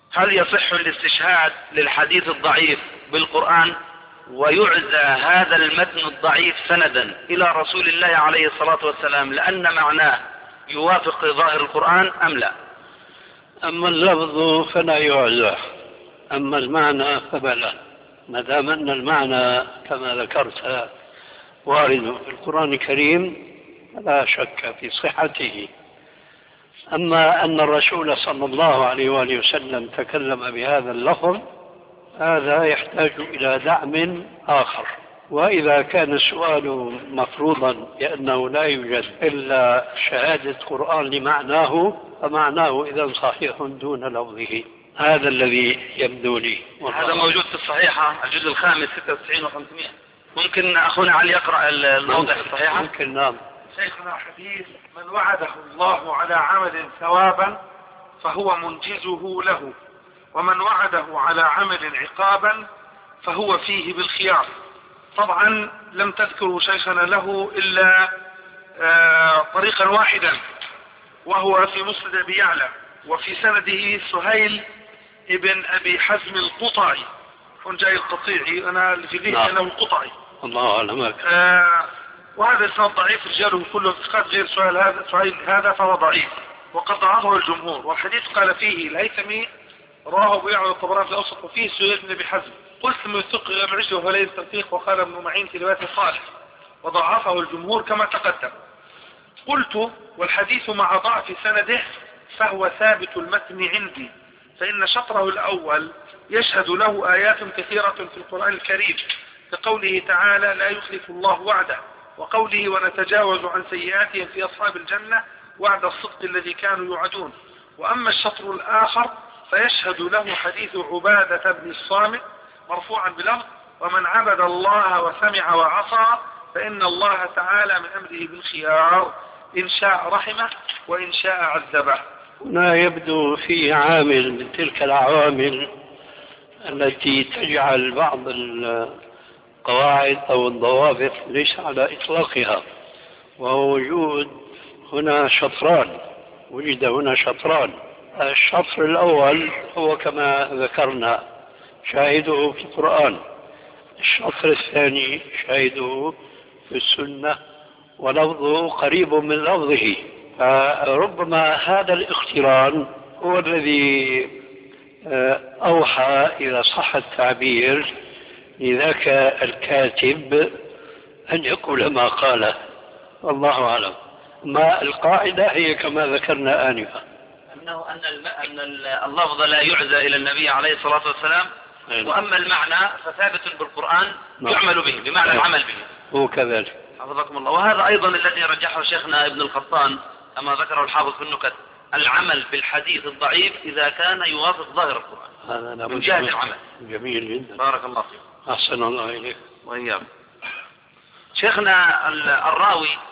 هل يصح الاستشهاد للحديث الضعيف بالقرآن ويعزى هذا المتن الضعيف سندا إلى رسول الله عليه الصلاة والسلام لأن معناه يوافق ظاهر القرآن أم لا؟ أما اللفظ فلا يعزى، أما المعنى فبلى، ما دام أن المعنى كما ذكرت وارد في القرآن الكريم لا شك في صحته. أما أن الرسول صلى الله عليه وآله وسلم تكلم بهذا اللفظ هذا يحتاج إلى دعم آخر. وإذا كان السؤال مفروضا بأنه لا يوجد إلا شهادة قرآن لمعناه فمعناه إذا صحيح دون لفظه، هذا الذي يبدو لي. هذا موجود في الصحيحة الجزء الخامس 96 و500. ممكن أخونا علي يقرأ الموضع في الصحيحة؟ ممكن. نعم. شيخنا حديث من وعده الله على عمل ثوابا فهو منجزه له، ومن وعده على عمل عقابا فهو فيه بالخيار. طبعا لم تذكروا شيخنا له إلا طريقا واحدا وهو في مسند أبي يعلى، وفي سنده سهيل ابن أبي حزم القطعي، كون جاي القطيعي أنا في ذهني أنه القطعي، الله أعلم. وهذا الإسناد ضعيف، رجاله كلهم ثقات غير سهيل هذا فهو ضعيف وقد ضعفه الجمهور. والحديث قال فيه الهيثمي رواه أبو يعلى الطبراني في الأوسط وفيه سهيل بن أبي حزم. قلت من يثق غير العجل وهو ليس التوثيق، وقال ابن معين في رواية صالح وضعفه الجمهور كما تقدم. قلت والحديث مع ضعف سنده فهو ثابت المتن عندي، فإن شطره الأول يشهد له آيات كثيرة في القرآن الكريم كقوله تعالى لا يخلف الله وعده، وقوله ونتجاوز عن سيئاتهم في أصحاب الجنة وعد الصدق الذي كانوا يوعدون. وأما الشطر الآخر فيشهد له حديث عبادة بن الصامت مرفوعا بلفظ ومن عبد الله وسمع وعصى فإن الله تعالى من أمره بالخيار إن شاء رحمه وإن شاء عذبه. هنا يبدو في عامل من تلك العوامل التي تجعل بعض القواعد أو الضوابط ليس على إطلاقها، وهو وجود هنا شطران. وجد هنا شطران. الشطر الأول هو كما ذكرنا شاهده في القرآن، الشطر الثاني شاهده في السنة ولفظه قريب من لفظه، فربما هذا الاقتران هو الذي أوحى إذا صح التعبير لذاك الكاتب أن يقول ما قاله، والله أعلم. ما القاعدة هي كما ذكرنا آنفا أن اللفظ لا يعزى إلى النبي عليه الصلاة والسلام، وأما المعنى فثابت بالقرآن يعمل به بمعنى العمل به. هو كذلك. حفظكم الله. وهذا أيضا الذي رجحه شيخنا ابن القطان كما ذكره الحافظ في النكت، العمل بالحديث الضعيف إذا كان يوافق ظاهر القرآن هذا من جهة العمل. جميل جدا. بارك الله فيك. أحسن الله إليك. وإياك. شيخنا الراوي